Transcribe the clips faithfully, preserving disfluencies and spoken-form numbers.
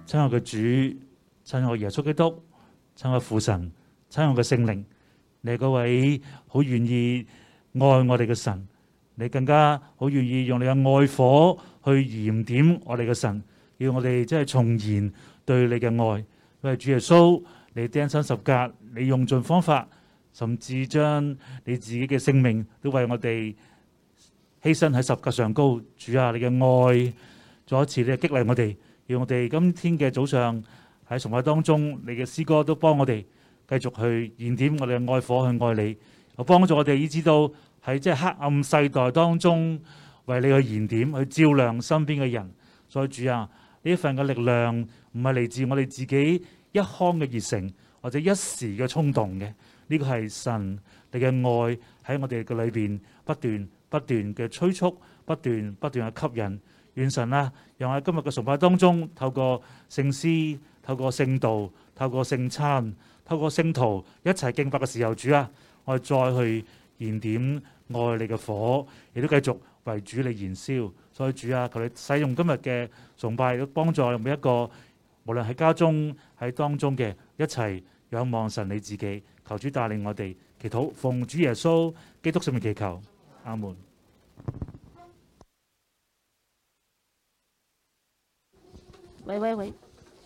親愛嘅主，親愛耶穌基督，親愛父神，親愛嘅聖靈，你係嗰位好願意愛我哋嘅神，你更加好願意用你嘅愛火去燃點我哋嘅神，要我哋真係重燃對你嘅愛。因為主耶穌，你釘身十架，你用盡方法，甚至將你自己嘅性命都為我哋犧牲喺十架上高。主啊，你嘅愛再一次你激勵我哋，要我哋今天嘅早上喺崇拜當中，你嘅詩歌都幫我哋繼續去燃點我哋嘅愛火去愛你，又幫助我哋以至到喺即係黑暗世代當中為你去燃點，去照亮身邊嘅人。所以主啊，呢一份嘅力量唔係嚟自我哋自己一腔嘅熱誠或者一時嘅衝動嘅，呢個係神你嘅愛喺我哋嘅裏邊不斷不斷嘅催促，不斷不斷嘅吸引。願神啊，讓喺今日嘅崇拜當中，透過聖詩、透過聖道、透過聖餐、透過聖徒一齊敬拜嘅時候，主啊，我哋再去燃點愛你嘅火，亦都繼續為主你燃燒。所以主啊，求你使用今日嘅崇拜，都幫助每一個無論喺家中喺當中嘅一齊仰望神你自己。求主帶領我哋祈禱，奉主耶穌基督聖名祈求，阿門。 喂喂喂，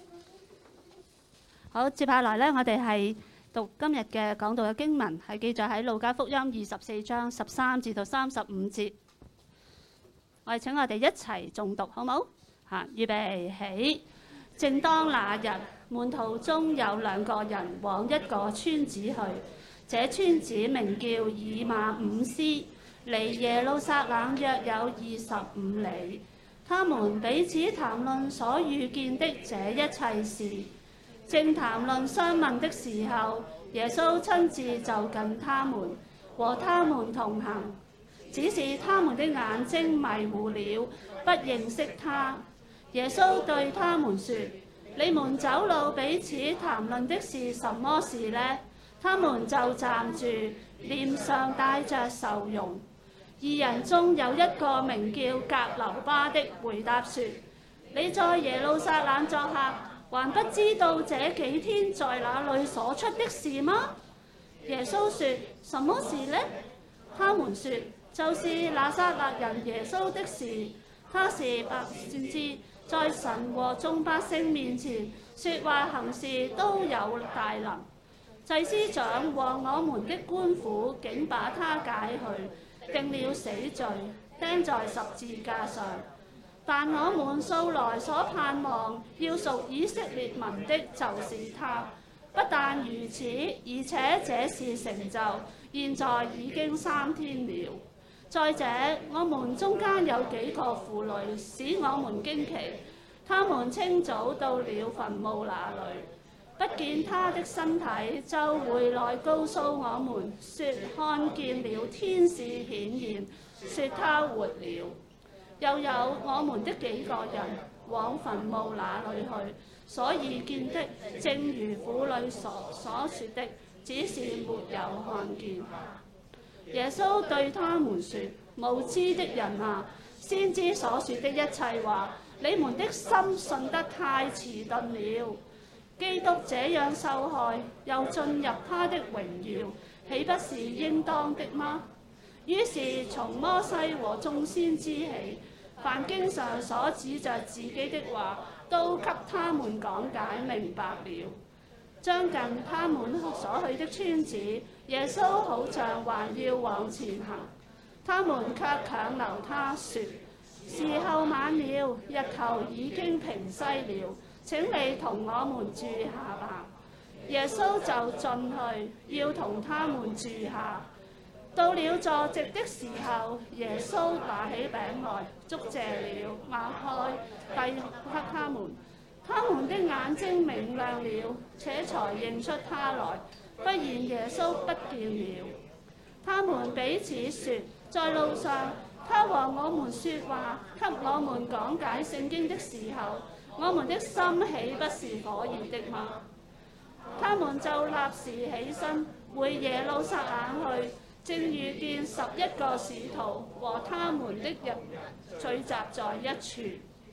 好，接下來呢，我哋係讀今日嘅講道嘅經文，係記載喺路加福音二十四章十三至到三十五節。我哋請我哋一齊誦讀，好冇？嚇，預備起。正當那日，門徒中有兩個人往一個村子去，這村子名叫以馬忤斯，離耶路撒冷約有二十五里。他們彼此談論所遇見的這一切事，正談論相問的時候，耶穌親自就近他們，和他們同行，只是他們的眼睛迷糊了，不認識他。耶穌對他們說：你們走路彼此談論的是什麼事呢？他們就站住，臉上帶着愁容。二人中有一個名叫革流巴的，回答說：你在耶路撒冷作客，還不知道這幾天在那裏所出的事嗎？耶穌說：什麼事呢？他們說：就是拿撒勒人耶穌的事。他是百先知，在神和眾百姓面前說話行事都有大能。祭司長和我們的官府竟把他解去，定了死罪，釘在十字架上。但我們素來所盼望要屬以色列民的，就是他。不但如此，而且這事成就，現在已經三天了。再者，我們中間有幾個婦女使我們驚奇，他們清早到了墳墓那裏，不見他的身體，就回來告訴我們，說看見了天使顯現，說他活了。又有我們的幾個人往墳墓那裏去，所以見的正如婦女所所說的，只是沒有看見。耶穌對他們說：無知的人啊，先知所說的一切話，你們的心信得太遲鈍了。基督這樣受害，又進入他的榮耀，豈不是應當的嗎？於是從摩西和眾先知起，凡經上所指着自己的話，都給他們講解明白了。將近他們所去的村子，耶穌好像還要往前行，他們卻強留他說：時候晚了，日頭已經平西了，請你同我們住下吧。耶穌就進去，要同他們住下。到了坐席的時候，耶穌拿起餅來，祝謝了，擘開，遞給他們。他們的眼睛明亮了，且才認出他來，不然耶穌不見了。他們彼此說：在路上，他和我們說話，給我們講解聖經的時候，我們的心豈不是火熱的嗎？他們就立時起身，回耶路撒冷去，正遇見十一個使徒和他們的人聚集在一處。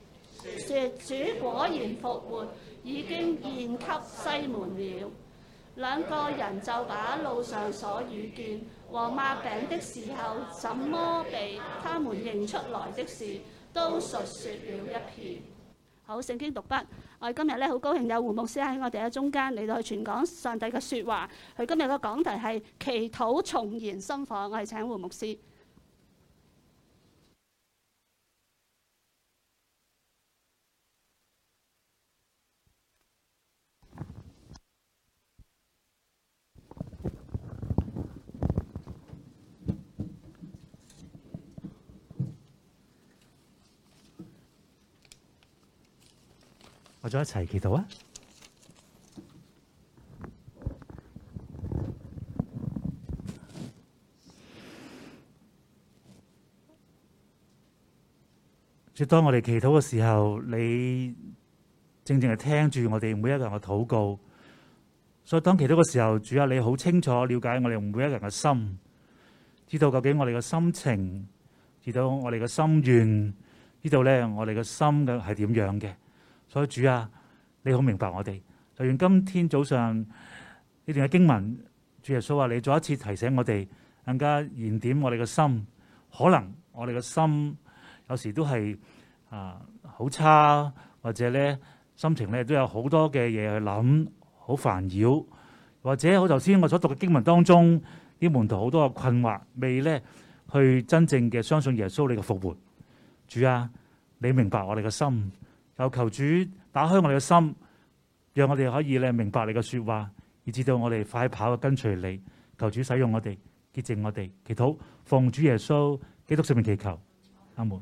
說主果然復活，已經現給西門了。兩個人就把路上所遇見和擘餅的時候怎麼被他們認出來的事，都述說了一遍。好，聖經讀畢。我哋今日咧好高興有胡牧師喺我哋嘅中間嚟到去傳講上帝嘅説話。佢今日嘅講題係祈禱重燃心火。我哋請胡牧師。 我哋一齊祈禱啊！主，當我哋祈禱嘅時候，你正正係聽住我哋每一個人嘅禱告。所以當祈禱嘅時候，主啊，你好清楚了解我哋每一個人嘅心，知道究竟我哋嘅心情，知道我哋嘅心願，知道咧我哋嘅心嘅係點樣嘅。所以主啊，你好明白我哋。就願今天早上呢段嘅經文，主耶穌話你再一次提醒我哋，更加燃點我哋嘅心。可能我哋嘅心有時都係啊好差，或者咧心情咧都有好多嘅嘢去諗，好煩擾，或者好頭先我所讀嘅經文當中，啲門徒好多嘅困惑，未咧去真正嘅相信耶穌你嘅復活。主啊，你明白我哋嘅心。又求主打開我哋嘅心，讓我哋可以咧明白你嘅說話，以至到我哋快跑嘅跟隨你。求主使用我哋，潔淨我哋。祈禱奉主耶穌基督聖名祈求，阿門。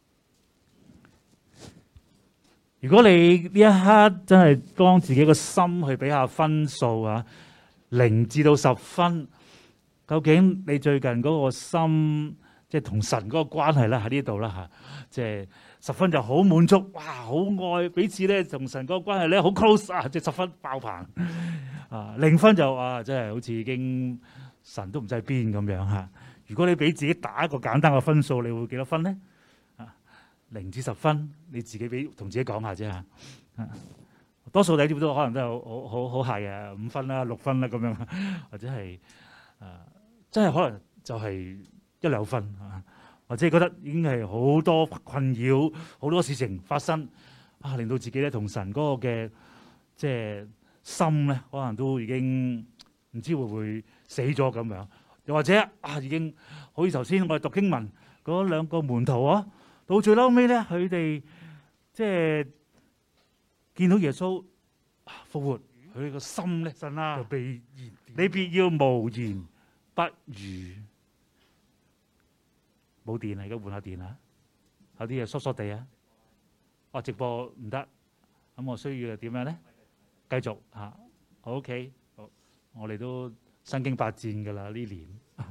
如果你呢一刻真係當自己個心去俾下分數啊，零至到十分，究竟你最近嗰個心即係同神嗰個關係咧喺呢度啦吓，即係。十分就好滿足，哇！好愛彼此咧，同神嗰個關係咧好 close 啊，即係十分爆棚啊！零分就啊，真係好似已經神都唔知喺邊咁樣嚇。如果你俾自己打一個簡單嘅分數，你會幾多分咧？啊，零至十分，你自己俾同自己講下啫嚇。啊，多數你都可能都有好好好係啊，五分啦、六分啦咁樣，或者係啊，真係可能就係一兩分啊。或者覺得已經係好多困擾，好多事情發生啊，令到自己咧同神嗰個嘅即係心咧，可能都已經唔知會唔會死咗咁樣。又或者啊，已經好似頭先我哋讀經文嗰兩個門徒啊，到最嬲尾咧，佢哋即係見到耶穌復活，佢個心咧神啊，就被你必要無言不語。冇電啊！而家換下電啊！有啲嘢疏疏地啊！哦，直播唔得，咁我需要點樣咧？繼續嚇，好 OK，好，我哋都身經百戰㗎啦呢年，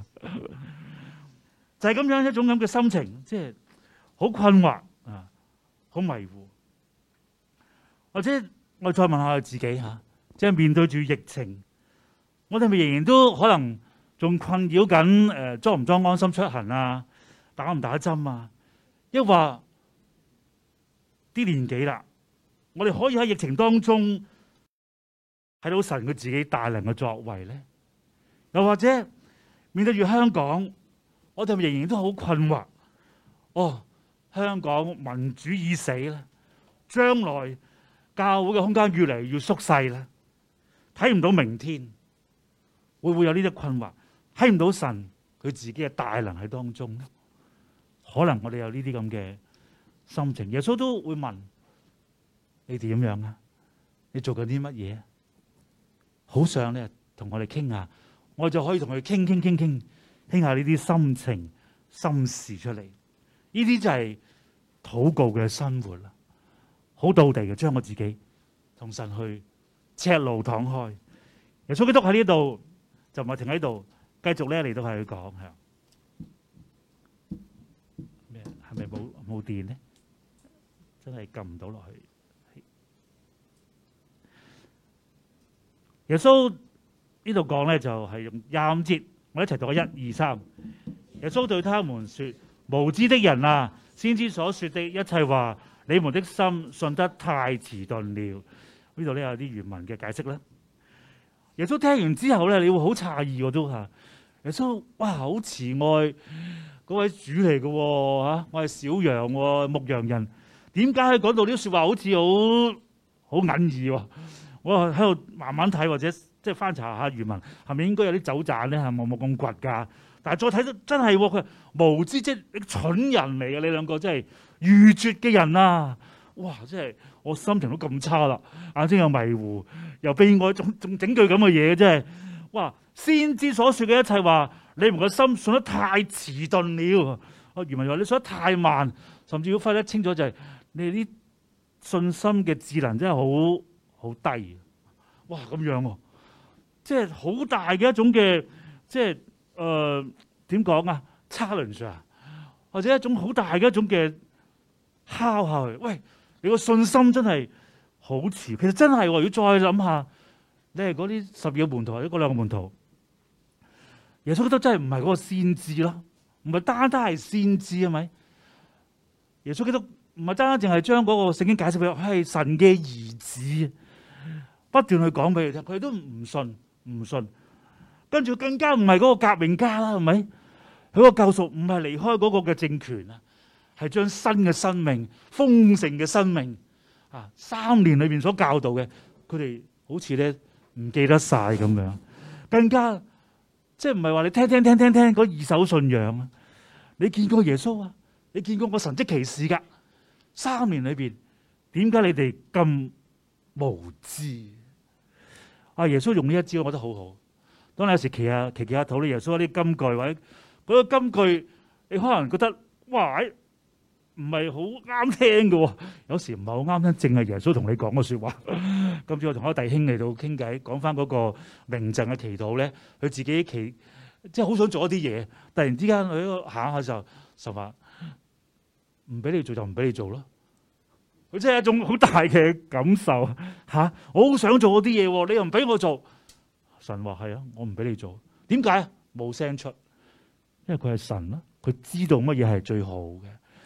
就係咁樣一種咁嘅心情，即係好困惑啊，好迷糊。或者我再問下自己嚇，即係面對住疫情，我哋咪仍然都可能仲困擾緊誒，裝唔裝安心出行啊？打唔打針啊？抑或啲年紀啦，我哋可以喺疫情當中睇到神佢自己大能嘅作為咧。又或者面對住香港，我哋仍然都好困惑。哦，香港民主已死咧，將來教會嘅空間越嚟越縮細咧，睇唔到明天，會唔會有呢啲困惑？睇唔到神佢自己嘅大能喺當中咧？可能我哋有呢啲咁嘅心情，耶穌都會問你點樣啊？你做緊啲乜嘢？好想咧同我哋傾下，我就可以同佢傾傾傾傾傾下呢啲心情心事出嚟。呢啲就係禱告嘅生活啦，好道地嘅將我自己同神去赤露敞開。耶穌基督喺呢度就唔係停喺度，繼續咧嚟到係去講係。係咪冇冇電咧？真係撳唔到落去。耶穌呢度講咧就係用廿五節，我一齊讀一二三。耶穌對他們說：無知的人啊，先知所說的一切話， 你們的心信得太遲鈍了。呢度咧有啲原文嘅解釋啦。耶穌聽完之後咧，你會好詫異喎都嚇。耶穌哇，好慈愛嗰位主嚟嘅喎嚇，我係小羊喎，牧羊人，點解佢講到呢啲説話好似好好隱義喎？我喺度慢慢睇或者即係翻查下原文，係咪應該有啲走盞咧？係冇冇咁倔㗎？但係再睇到真係喎，佢無知即係你蠢人嚟嘅，你兩個真係愚拙嘅人啊！哇！真係我心情都咁差啦，眼睛又迷糊，又悲哀，仲仲整句咁嘅嘢，真係哇！先知所說嘅一切話，你們嘅心信得太遲鈍了。啊，原文話你信得太慢，甚至要分得清楚就係、是、你哋啲信心嘅智能真係好好低。哇！咁樣喎、啊，即係好大嘅一種嘅即係誒點講啊 challenge 啊，或者一種好大嘅一種嘅敲下去，喂！你個信心真係好遲，其實真係喎。如果再諗下，你係嗰啲十二個門徒或者嗰兩個門徒，耶穌都真係唔係嗰個先知咯，唔係單單係先知係咪？耶穌基督唔係單單淨係將嗰個聖經解釋俾佢係神嘅兒子，不斷去講俾佢聽，佢都唔信唔信，跟住更加唔係嗰個革命家啦，係咪？佢個救贖唔係離開嗰個嘅政權啊。係將新嘅生命、豐盛嘅生命啊，三年裏邊所教導嘅，佢哋好似咧唔記得晒咁樣，更加即係唔係話你聽聽聽聽聽嗰二手信仰啊？你見過耶穌啊？你見過個神蹟奇事㗎？三年裏邊，點解你哋咁無知？啊！耶穌用呢一招，我覺得好好。當你有時祈下祈祈下禱，你耶穌嗰啲金句或者嗰個金句，你可能覺得哇！唔係好啱聽嘅喎，有時唔係好啱聽，淨係耶穌同你講嘅説話。今次我同我弟兄嚟到傾偈，講翻嗰個明證嘅祈禱咧，佢自己祈即係好想做一啲嘢，突然之間佢喺度行下嘅時候，神話唔俾你做就唔俾你做咯。佢真係一種好大嘅感受嚇、啊，我好想做嗰啲嘢喎，你又唔俾我做。神話係啊，我唔俾你做。點解？冇聲出，因為佢係神啦，佢知道乜嘢係最好嘅。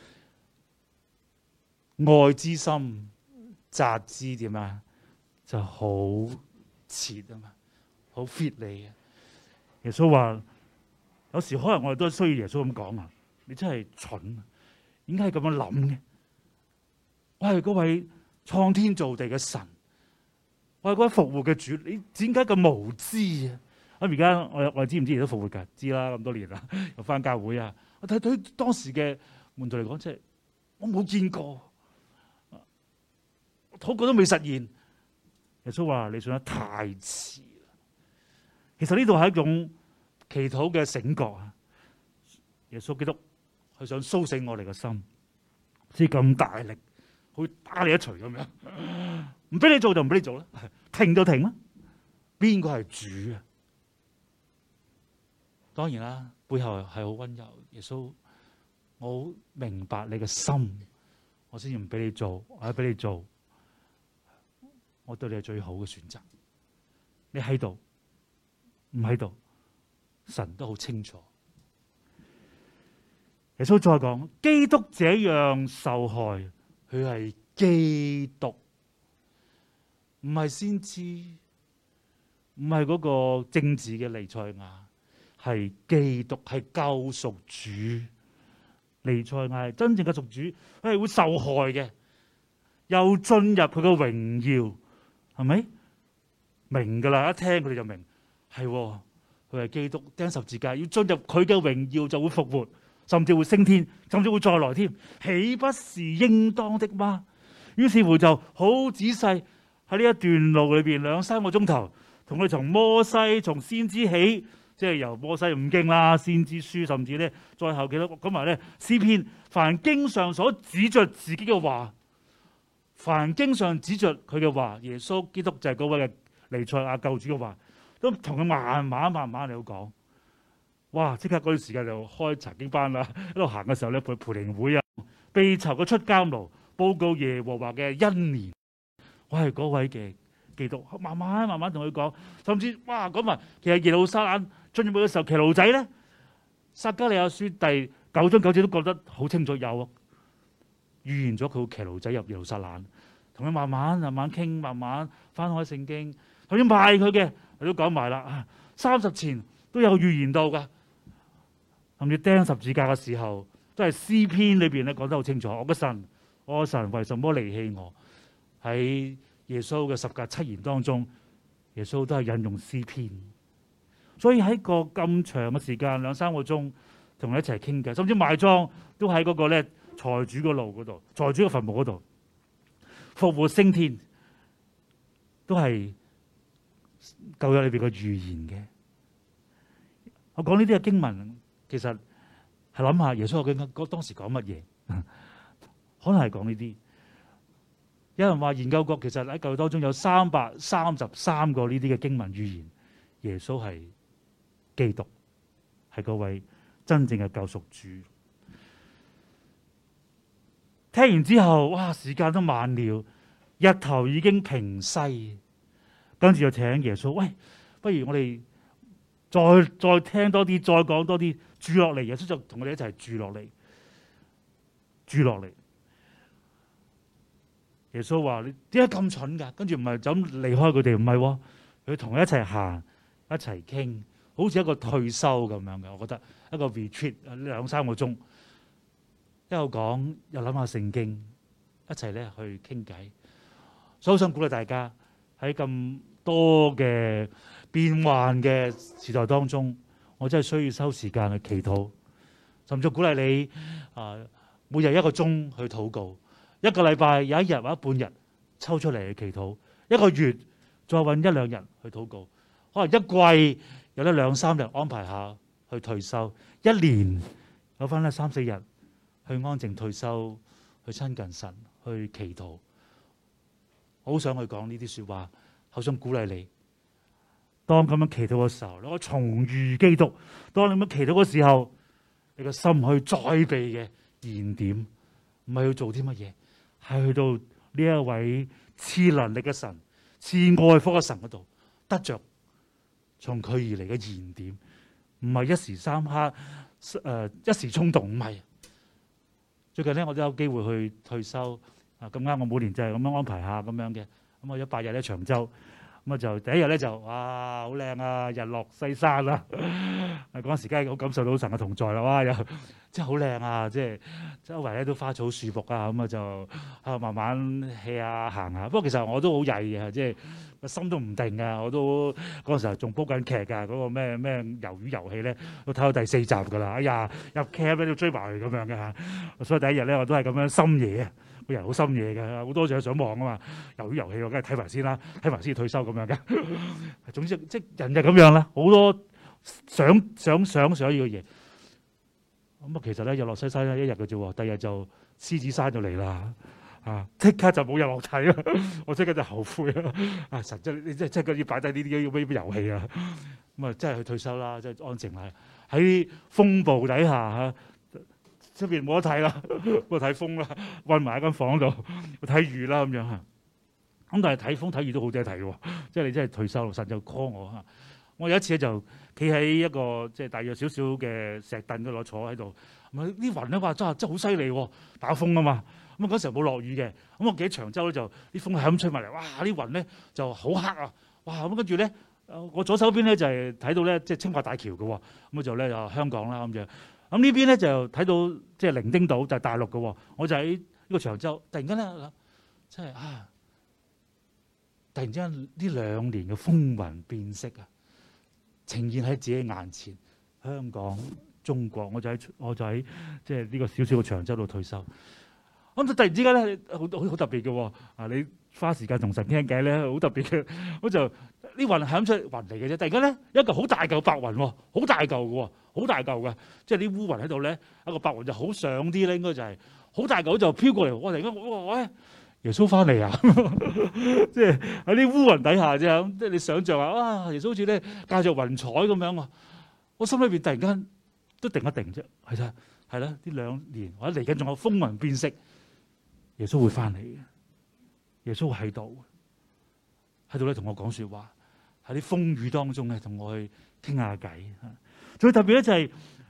愛之心責之點啊，就好切啊嘛，好 fit 你嘅。耶穌話：有時可能我哋都需要耶穌咁講啊，你真係蠢啊，應該係咁樣諗嘅。我係嗰位創天造地嘅神，我係嗰位復活嘅主，你點解咁無知啊？咁而家我我知唔知耶穌復活㗎？知啦，咁多年啦，又翻教會啊。我睇對當時嘅門徒嚟講，即係我冇見過。禱告都未實現，耶穌話你信得太遲啦。其實呢度係一種祈禱嘅醒覺啊！耶穌基督佢想甦醒我哋嘅心，先咁大力，好似打你一錘咁樣，唔俾你做就唔俾你做啦，停就停啦。邊個係主啊？當然啦，背後係好溫柔。耶穌，我好明白你嘅心，我先至唔俾你做，我係俾你做。我對你係最好嘅選擇。你喺度，唔喺度，神都好清楚。耶穌再講，基督這樣受害，佢係基督，唔係先知，唔係嗰個政治嘅彌賽亞，係基督，係救贖主。彌賽亞係真正嘅贖主，佢係會受害嘅，又進入佢嘅榮耀。係咪明噶啦？一聽佢哋就明，係佢係基督釘十字架，要進入佢嘅榮耀就會復活，甚至會升天，甚至會再來添，豈不是應當的嗎？於是乎就好仔細喺呢一段路裏邊兩三個鐘頭，同佢從摩西從先知起，即係由摩西五經啦、先知書，甚至咧再後幾多講埋咧詩篇，凡經上所指着自己嘅話。凡經上指着佢嘅話，耶穌基督就係嗰位嘅彌賽亞救主嘅話，都同佢慢慢慢慢嚟講。哇！即刻嗰段時間就開查經班啦，喺度行嘅時候咧，陪培靈會啊，被囚嘅出監牢，報告耶和華嘅恩年。我係嗰位嘅基督，慢慢慢慢同佢講，甚至哇講埋，其實耶路撒冷進入去嘅時候，騎驢仔咧，撒迦利亞書第九章九節都覺得好清楚有。 預言咗佢會騎驢仔入耶路撒冷，同佢慢慢慢慢傾，慢慢翻開聖經。佢要賣佢嘅，佢都講埋啦。三十前都有預言到㗎，甚至釘十字架嘅時候，都係詩篇裏邊咧講得好清楚。我嘅神，我嘅神為什麼離棄我？喺耶穌嘅十架七言當中，耶穌都係引用詩篇。所以喺個咁長嘅時間，兩三個鐘同佢一齊傾偈，甚至埋葬都喺嗰個咧財主個路嗰度，財主嘅墳墓嗰度，復活升天，都係舊約裏邊嘅預言嘅。我講呢啲嘅經文，其實係諗下耶穌究竟當時講乜嘢？可能係講呢啲。有人話研究過，其實喺舊約當中有三百三十三個呢啲嘅經文預言，耶穌係基督，係嗰位真正嘅救贖主。聽完之後，哇！時間都晚了，日頭已經平西，跟住就請耶穌，喂，不如我哋再再聽多啲，再講多啲，住落嚟。耶穌就同我哋一齊住落嚟，住落嚟。耶穌話：你點解咁蠢㗎？跟住唔係就咁離開佢哋，唔係喎，佢同佢一齊行，一齊傾，好似一個退休咁樣嘅。我覺得一個 retreat 兩三個鐘，一路講又諗下聖經，一齊咧去傾偈。所以我想鼓勵大家喺咁多嘅變幻嘅時代當中，我真係需要收時間去祈禱，甚至鼓勵你啊、呃，每日一個鐘去禱告。一個禮拜有一日或者半日抽出嚟去祈禱，一個月再揾一兩日去禱告，可能一季有得兩三日安排下去退休，一年有翻咧三四日去安靜退休，去親近神，去祈禱。我好想去講呢啲說話，好想鼓勵你。當咁樣祈禱嘅時候，你可重遇基督；當你咁樣祈禱嘅時候，你個心可以再備嘅燃點，唔係要做啲乜嘢。係去到呢一位賜能力嘅神、賜愛福嘅神嗰度，得着從佢而嚟嘅燃點，唔係一時三刻，誒、呃、一時衝動，唔係。最近咧，我都有機會去退休，啊咁啱我每年就係咁樣安排下咁樣嘅，咁我一百日咧長洲，咁啊就第一日咧就哇好靚啊，日落西山啦，嗰陣時梗係好感受到神嘅同在啦，哇又〜真係好靚啊！即係周圍咧都花草樹木啊，咁啊就啊慢慢 hea 下行下。不過其實我都好曳嘅，即係個心都唔定嘅。我都嗰陣時候仲煲緊劇㗎，嗰、嗰個咩咩魷魚遊戲咧，都睇到第四集㗎啦。哎呀，入 camp 咧都追埋佢咁樣嘅嚇。所以第一日咧我都係咁樣深夜啊，個人好深夜嘅，好多嘢想望啊嘛。魷魚遊戲我梗係睇埋先啦，睇埋先退休咁樣嘅。總之即係人就咁樣啦，好多想想想想要嘅嘢。咁啊，其實咧日落西山咧一日嘅啫喎，第二日就獅子山就嚟啦，啊！即刻就冇日落睇啦，我即刻就後悔啦！啊，神真你真係真係要擺低呢啲咁嘅遊戲啊！咁啊，真係去退休啦，即係安靜啦。喺風暴底下嚇，出邊冇得睇啦，不過睇風啦，韞埋喺間房度睇雨啦咁樣嚇。咁但係睇風睇雨都好多嘢睇喎，即係你真係退休啦，神就 call 我嚇。我有一次咧就企喺一個即係大約少少嘅石凳嗰度坐喺度，咁啊啲雲咧話真係真係好犀利喎，打風啊嘛。咁啊嗰時候冇落雨嘅，咁我記喺長洲咧就啲風係咁吹埋嚟，哇！啲雲咧就好黑啊，哇！咁跟住咧，我左手邊咧就係睇到咧即係青馬大橋嘅喎，咁就咧就香港啦咁樣。咁呢邊咧就睇到即係伶仃島就係大陸嘅喎，我就喺呢個長洲，突然間咧真係啊！突然之間呢兩年嘅風雲變色啊！呈現喺自己眼前，香港、中國，我就喺我就喺即係呢個小小嘅長洲度退休。咁就突然之間咧，好好好特別嘅喎。啊，你花時間同神傾偈咧，好特別嘅。咁就呢雲係咁出雲嚟嘅啫。突然間咧，一個好大嚿白雲喎，好大嚿嘅喎，好大嚿嘅。即係啲烏雲喺度咧，一個白雲就好上啲咧，應該就係好大嚿就飄過嚟。我突然間，哇！喂！耶穌翻嚟啊！即係喺啲烏雲底下啫，即係你想象下，啊！耶穌好似咧駕著雲彩咁樣喎，我心裏邊突然間都定一定啫，係啦，係啦，呢兩年或者嚟緊仲有風雲變色，耶穌會翻嚟嘅，耶穌喺度，喺度咧同我講説話，喺啲風雨當中咧同我去傾下偈。最特別咧就係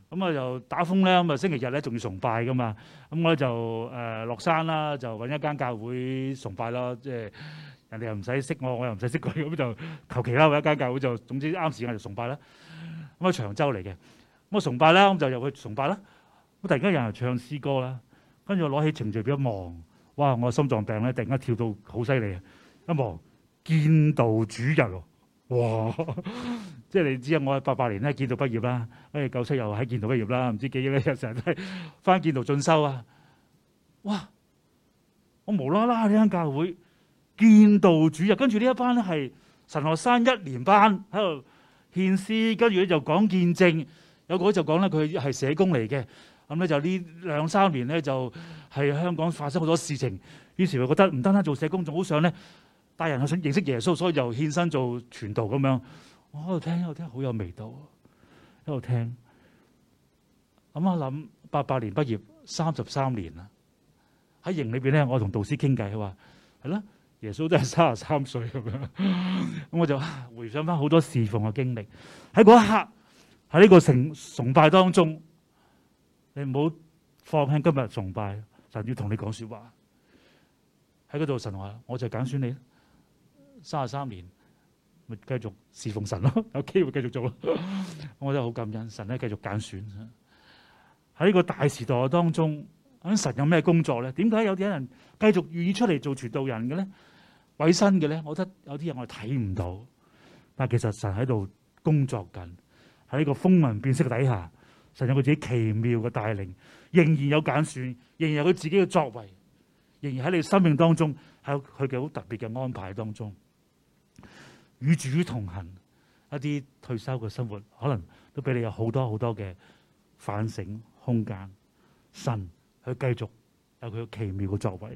咁啊就打風咧，咁啊星期日咧仲要崇拜噶嘛。咁我就誒落山啦，就揾一間教會崇拜啦。即係人哋又唔使識我，我又唔使識佢，咁就求其啦揾一間教會就總之啱時間就崇拜啦。咁喺長洲嚟嘅，咁我崇拜啦，咁就入去崇拜啦。咁突然間有人唱詩歌啦，跟住我攞起程序表一望，哇！我心臟病咧突然間跳到好犀利啊！一望見道主日喎，哇！即係你知啊，我喺八八年咧建道畢業啦，跟住九七又喺建道畢業啦，唔知幾億咧成日都係翻建道進修啊！哇！我無啦啦呢間教會建道主日，跟住呢一班咧係神學生一年班喺度獻詩，跟住咧就講見證，有個就講咧佢係社工嚟嘅。咁咧就呢兩三年咧就係香港發生好多事情，於是佢覺得唔單單做社工，仲好想咧帶人去想認識耶穌，所以就獻身做傳道咁樣。我喺度聽，喺度聽，好有味道，喺度聽。諗下諗，八八年畢業，三十三年啦。喺營裏邊咧，我同導師傾偈，佢話係啦，耶穌都係三十三歲咁樣。咁我就回想翻好多侍奉嘅經歷。喺嗰一刻，喺呢個崇崇拜當中。你唔好放棄今日崇拜，神要同你講說話。喺嗰度神話，我就揀選你，三十三年咪繼續侍奉神咯，有機會繼續做咯。我真係好感恩，神咧繼續揀選。喺呢個大時代當中，神有咩工作咧？點解有啲人繼續願意出嚟做傳道人嘅咧？委身嘅咧？我覺得有啲人我哋睇唔到，但係其實神喺度工作緊，喺呢個風雲變色底下。神有佢自己奇妙嘅帶領，仍然有揀選，仍然有佢自己嘅作為，仍然喺你生命當中，喺佢嘅好特別嘅安排當中，與主同行。一啲退休嘅生活，可能都俾你有好多好多嘅反省空間。神去繼續有佢奇妙嘅作為。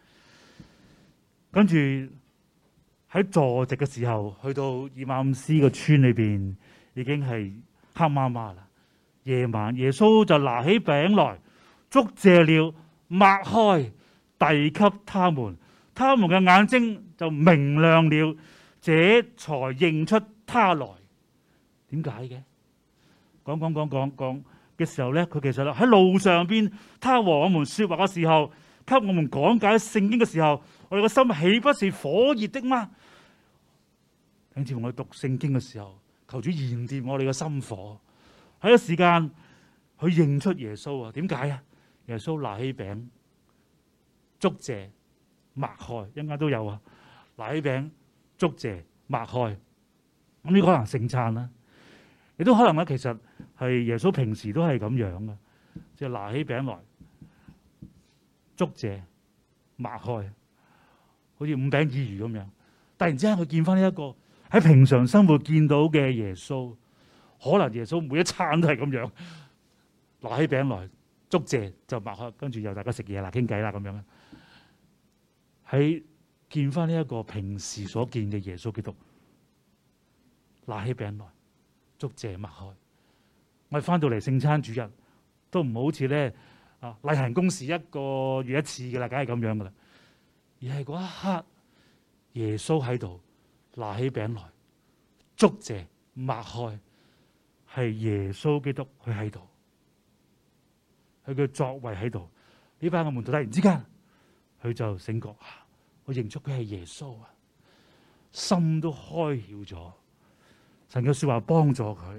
跟住喺坐席嘅時候，去到以馬忤斯嘅村裏邊，已經係黑麻麻啦。夜晚，耶穌就拿起餅來，祝謝了，擘開，遞給他們。他們嘅眼睛就明亮了，這才認出他來。點解嘅？講講講講講嘅時候咧，佢其實喺路上邊，他和我們說話嘅時候，給我們講解聖經嘅時候，我哋個心豈不是火熱的嗎？等住我哋讀聖經嘅時候，求主燃點我哋嘅心火。喺個時間，佢認出耶穌啊？點解啊？耶穌拿起餅，祝謝，擘開，一陣間都有啊。拿起餅，祝謝，擘開。咁呢個可能聖餐啦，亦都可能咧，其實係耶穌平時都係咁樣嘅，即係拿起餅來，祝謝，擘開，好似五餅二魚咁樣。突然之間，佢見翻呢一個喺平常生活見到嘅耶穌。可能耶穌每一餐都係咁樣，拿起餅來，祝謝就擘開，跟住又大家食嘢啦、傾偈啦咁樣。喺見翻呢一個平時所見嘅耶穌基督，拿起餅來，祝謝擘開。我哋翻到嚟聖餐主日，都唔好似咧啊例行公事一個月一次嘅啦，梗係咁樣噶啦。而係嗰一刻，耶穌喺度拿起餅來，祝謝擘開。係耶穌基督，佢喺度，佢嘅作為喺度。呢班嘅門徒突然之間，佢就醒覺，我認出佢係耶穌啊，心都開曉咗。神嘅說話幫助佢。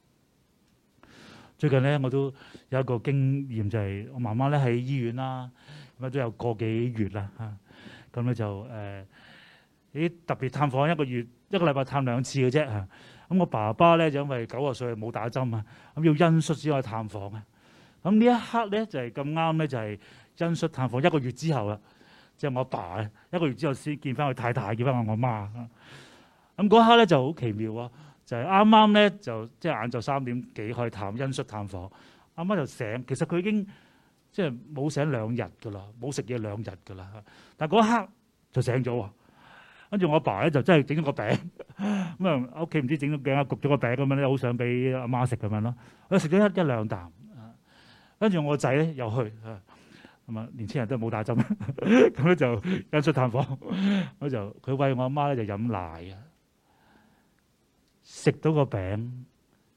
最近咧，我都有一個經驗，就係、是、我媽媽咧喺醫院啦，咁都有個幾月啦吓，咁咧就誒，啲、呃、特別探訪一個月，一個禮拜探兩次嘅啫吓。咁我爸爸咧就因為九十歲冇打針啊，咁要恩恤先可以探訪啊。咁呢一刻咧就係咁啱咧，就係恩恤探訪一個月之後啦，即係我阿爸一個月之後先見翻佢太太，見翻我阿媽。咁嗰刻咧就好奇妙啊，就係啱啱咧就即係晏晝三點幾去探恩恤探訪，啱啱就醒。其實佢已經即係冇醒兩日噶啦，冇食嘢兩日噶啦。但係嗰一刻就醒咗喎。跟住我阿爸咧就真係整咗個餅，咁啊屋企唔知整咗幾啊焗咗個餅咁樣咧，好想俾阿媽食咁樣咯。我食咗一一兩啖，跟住我個仔咧又去，咁啊年青人都冇打針，咁咧就恩恤探訪，咁就佢餵我阿媽咧就飲奶啊，食到個餅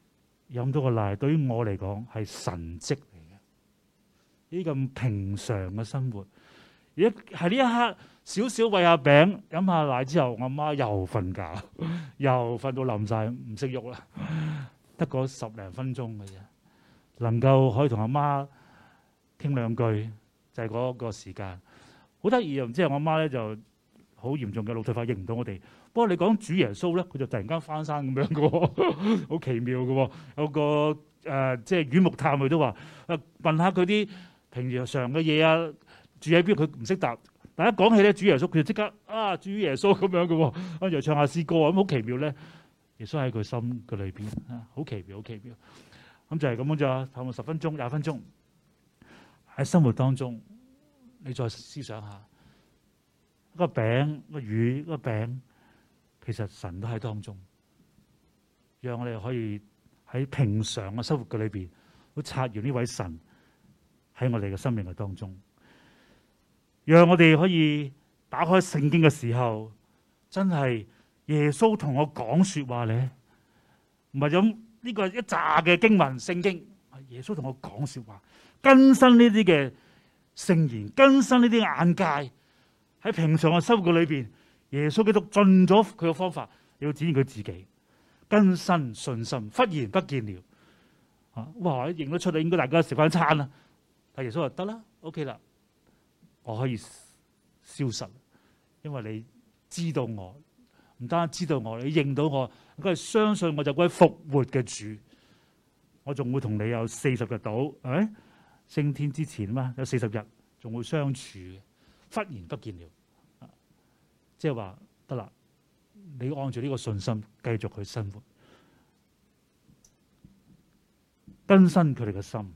飲到個奶，對於我嚟講係神蹟嚟嘅。呢咁平常嘅生活，而係呢一刻少少餵下餅、飲下奶之後，我阿媽又瞓覺，又瞓到冧晒，唔識喐啦，得嗰十零分鐘嘅啫，能夠可以同阿媽傾兩句，就係嗰個時間，好得意啊！唔知係我阿媽咧就好嚴重嘅腦退化，認唔到我哋。不過你講主耶穌咧，佢就突然間翻生咁樣嘅喎，好奇妙嘅喎。有個誒、呃、即係院牧探佢都話，誒問下佢啲平常嘅嘢啊，住喺邊，佢唔識答。但一講起咧主耶穌，佢就即刻啊主耶穌咁樣嘅喎，跟住又唱下詩歌咁，好奇妙咧。耶穌喺佢心嘅裏邊啊，好奇妙，好奇妙。咁就係咁樣咋，差唔多十分鐘、廿分鐘喺生活當中，你再思想下，個餅、個魚、個餅。其實神都喺當中，讓我哋可以喺平常嘅生活嘅裏邊，都察驗呢位神喺我哋嘅生命嘅當中，讓我哋可以打開聖經嘅時候，真係耶穌同我講說話咧，唔係咁呢個一紮嘅經文聖經，耶穌同我講說話，更新呢啲嘅聖言，更新呢啲眼界喺平常嘅生活嘅裏邊。耶穌基督盡咗佢嘅方法，要展現佢自己，更新信心，忽然不見了。啊，哇！認得出嚟，應該大家食翻餐啦。但耶穌話得啦 ，OK 啦，我可以消失，因為你知道我，唔單知道我，你認到我，佢係相信我就嗰位復活嘅主。我仲會同你有四十日到，係咪？升天之前嘛，有四十日仲會相處，忽然不見了。即係話得啦，你按住呢個信心繼續去生活，更新佢哋嘅心。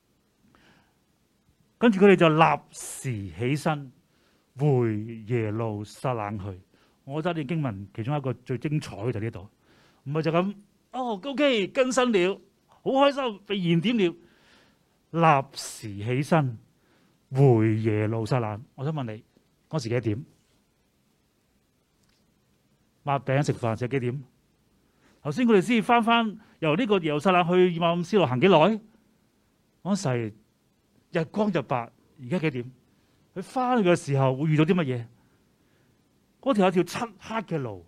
跟住佢哋就立時起身回耶路撒冷去。我覺得呢經文其中一個最精彩就喺呢度，唔係就咁哦 ，OK 更新了，好開心被燃點了，立時起身回耶路撒冷。我想問你嗰時幾點？擘餅食飯食幾點？頭先佢哋先翻翻由呢個耶路撒冷去以馬忤斯路行幾耐？嗰時日光日白，而家幾點？佢翻去嘅時候會遇到啲乜嘢？嗰條有條漆黑嘅路，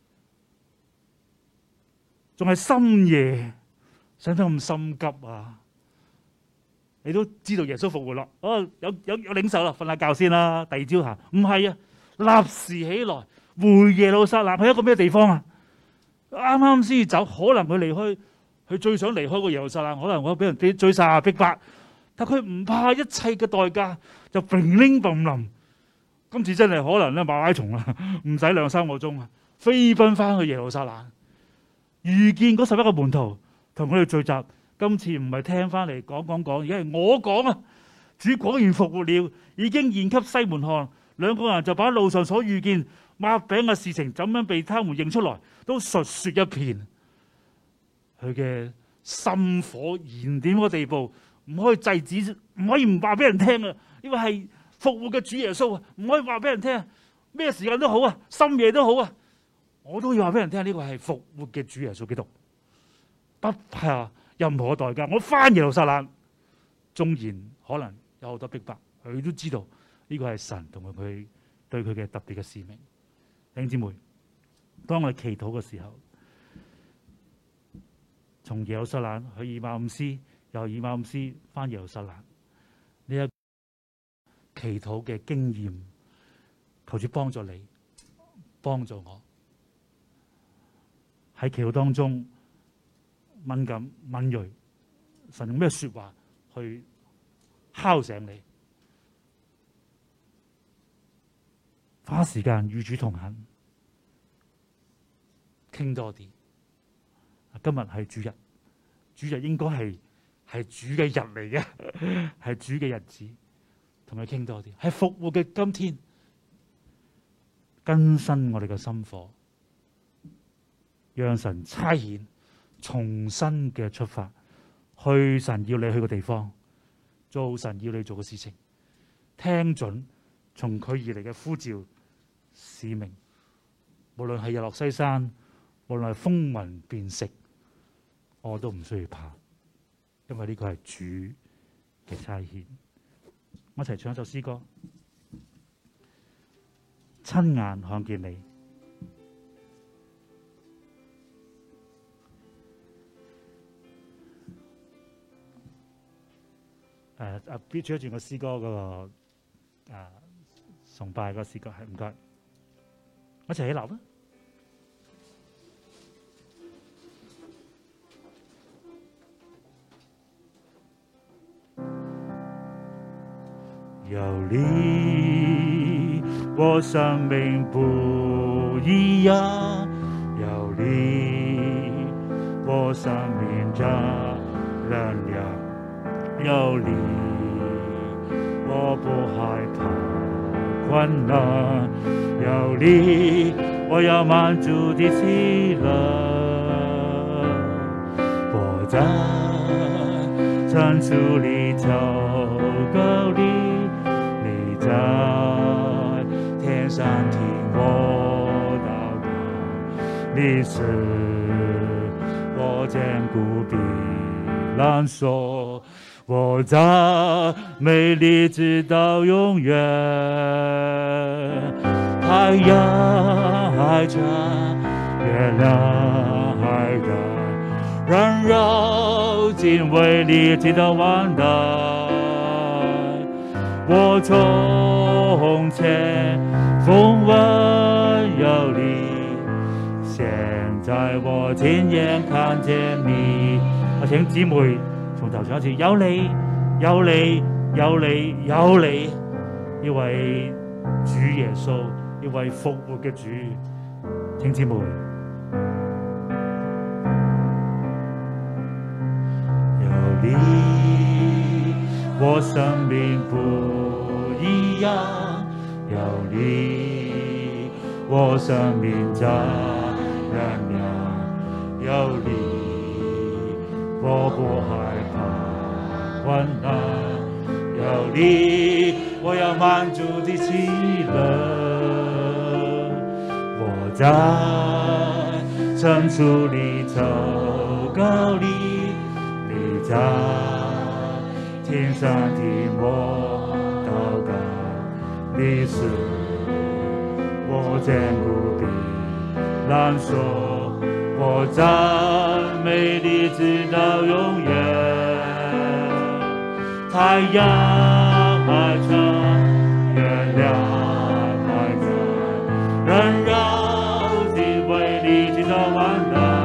仲係深夜，使唔使咁心急啊？你都知道耶穌復活啦，哦有有有領受啦，瞓下覺先啦，第二朝行。唔係啊，立時起來。回耶路撒冷去一個咩地方啊？啱啱先走，可能佢離開，佢最想離開個耶路撒冷，可能我俾人俾追殺逼迫，但佢唔怕一切嘅代價，就乒鈴嘭冧。今次真係可能咧馬拉松啦，唔使兩三個鐘啊，飛奔翻去耶路撒冷，遇見嗰十一個門徒，同佢哋聚集。今次唔係聽翻嚟講講講，而係我講啊！主果然復活了，已經現給西門看。兩個人就把路上所遇見擘餅嘅事情，怎樣被他們認出來，都述說一遍。佢嘅心火燃點嘅地步，唔可以制止，唔可以唔話俾人聽啊！呢個係復活嘅主耶穌啊，唔可以話俾人聽，咩時間都好啊，深夜都好啊，我都要話俾人聽，呢個係復活嘅主耶穌基督，不怕任何代價。我翻耶路撒冷，縱然可能有好多逼迫，佢都知道呢個係神同埋佢對佢嘅特別嘅使命。弟兄姊妹，當我哋祈禱嘅時候，從耶路撒冷去以馬忤斯，由以馬忤斯翻耶路撒冷，呢一祈禱嘅經驗，求主幫助你，幫助我喺祈禱當中敏感敏銳，神用咩說話去敲醒你，花時間與主同行，傾多啲。今日係主日，主日應該係係主嘅日嚟嘅，係主嘅日子，同佢傾多啲。係復活嘅今天，更新我哋嘅心火，讓神差遣，重新嘅出發，去神要你去嘅地方，做神要你做嘅事情，聽準從佢而嚟嘅呼召使命。無論係日落西山，無論係風雲變色， 我都唔需要怕，因為呢個係主嘅差遣。我一齊唱一首詩歌，親眼看見你。誒阿 B 唱住個詩歌嗰、那個誒、啊、崇拜個詩歌係唔該，我一齊起立啦！有你，我生命不一樣；有你，我生命加燃亮；有你，我不害怕困難；有你，我有滿足的喜樂。我在深處裏禱告你。在天上聽我禱告，你是我堅固避難所，我在美麗直到永遠。太陽還在，月亮還在，燃燒盡為你直到萬代。我從前風聞有你，現在我親眼看見你。我請姊妹從頭唱一次，有你，有你，有你，有你，呢位主耶穌，呢位復活嘅主，請姊妹。有你，我生命不一樣；有你，我生命加燃亮；有你，我不害怕困難；有你，我有滿足的喜樂。我在深處裏禱告你，你在天上聽我禱告，你是我堅固避難所，我讚美你直到永遠。太陽還在，月亮還在，燃燒盡為你直到萬代。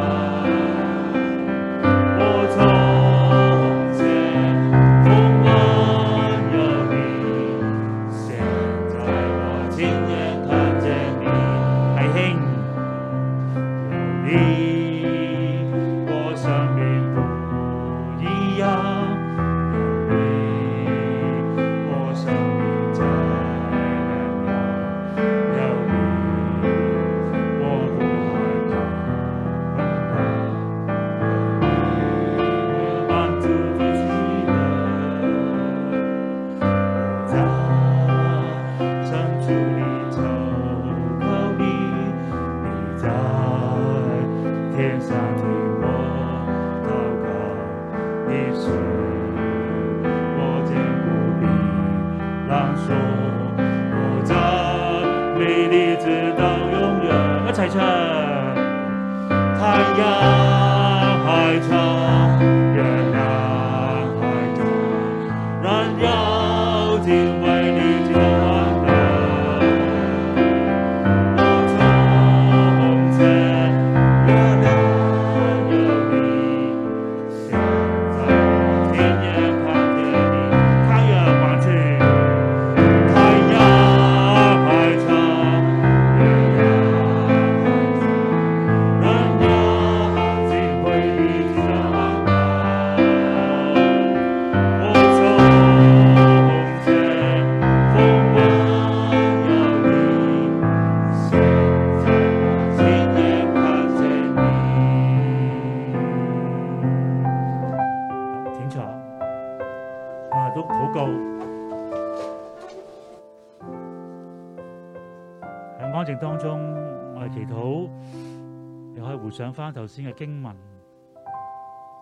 想翻頭先嘅經文，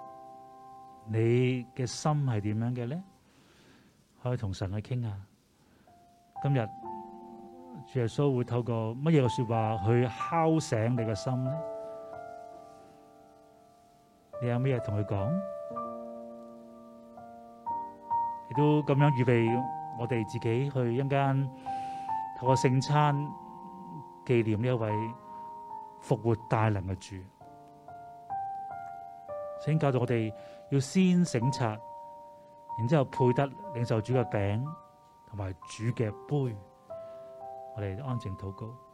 你嘅心係點樣嘅咧？可以同神去傾下。今日主耶穌會透過乜嘢嘅說話去敲醒你嘅心咧？你有乜嘢同佢講？亦都咁樣預備我哋自己去一間透過聖餐紀念呢一位復活大能嘅主。請教導我哋要先省察，然之後配得領受主嘅餅同埋主嘅杯。我哋安靜禱告。